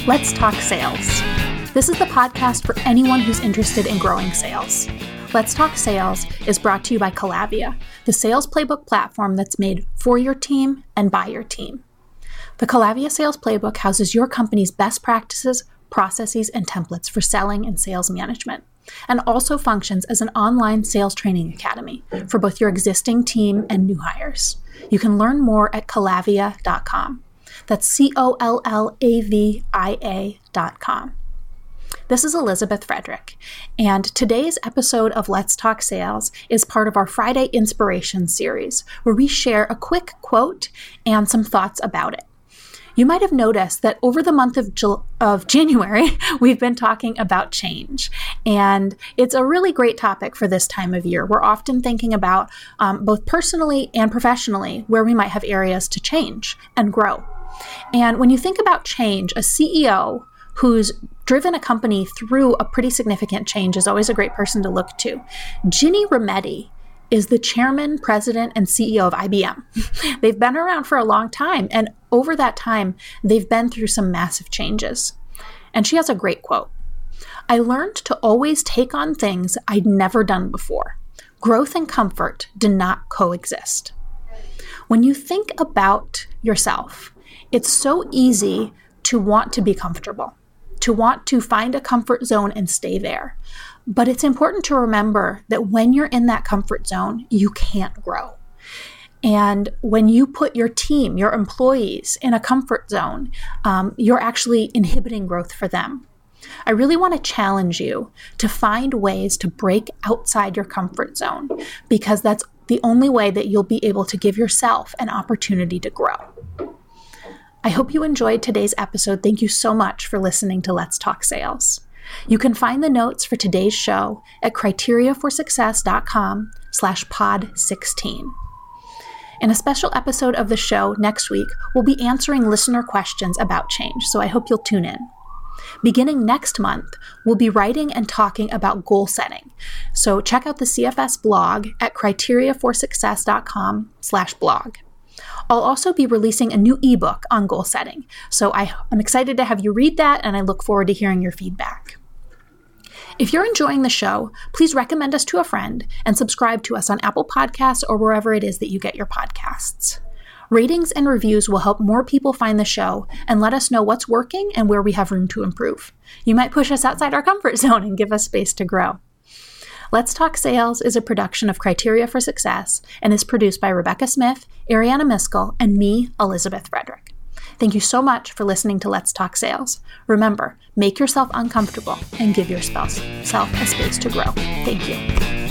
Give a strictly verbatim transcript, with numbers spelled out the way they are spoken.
Let's Talk Sales. This is the podcast for anyone who's interested in growing sales. Let's Talk Sales is brought to you by Calavia, the sales playbook platform that's made for your team and by your team. The Calavia Sales Playbook houses your company's best practices, processes, and templates for selling and sales management, and also functions as an online sales training academy for both your existing team and new hires. You can learn more at Calavia dot com. That's C O L L A V I A dot com. This is Elizabeth Frederick, and today's episode of Let's Talk Sales is part of our Friday Inspiration series, where we share a quick quote and some thoughts about it. You might have noticed that over the month of, Ju- of January, we've been talking about change, and it's a really great topic for this time of year. We're often thinking about, um, both personally and professionally, where we might have areas to change and grow. And when you think about change, a C E O who's driven a company through a pretty significant change is always a great person to look to. Ginni Rometty is the chairman, president, and C E O of I B M. They've been around for a long time, and over that time, they've been through some massive changes. And she has a great quote. "I learned to always take on things I'd never done before. Growth and comfort do not coexist." When you think about yourself, it's so easy to want to be comfortable, to want to find a comfort zone and stay there. But it's important to remember that when you're in that comfort zone, you can't grow. And when you put your team, your employees in a comfort zone, um, you're actually inhibiting growth for them. I really want to challenge you to find ways to break outside your comfort zone, because that's the only way that you'll be able to give yourself an opportunity to grow. I hope you enjoyed today's episode. Thank you so much for listening to Let's Talk Sales. You can find the notes for today's show at criteria for success dot com slash pod sixteen. In a special episode of the show next week, we'll be answering listener questions about change, so I hope you'll tune in. Beginning next month, we'll be writing and talking about goal setting, so check out the C F S blog at criteria for success dot com slash blog. I'll also be releasing a new ebook on goal setting, so I, I'm excited to have you read that, and I look forward to hearing your feedback. If you're enjoying the show, please recommend us to a friend and subscribe to us on Apple Podcasts or wherever it is that you get your podcasts. Ratings and reviews will help more people find the show and let us know what's working and where we have room to improve. You might push us outside our comfort zone and give us space to grow. Let's Talk Sales is a production of Criteria for Success and is produced by Rebecca Smith, Ariana Miskell, and me, Elizabeth Frederick. Thank you so much for listening to Let's Talk Sales. Remember, make yourself uncomfortable and give yourself a space to grow. Thank you.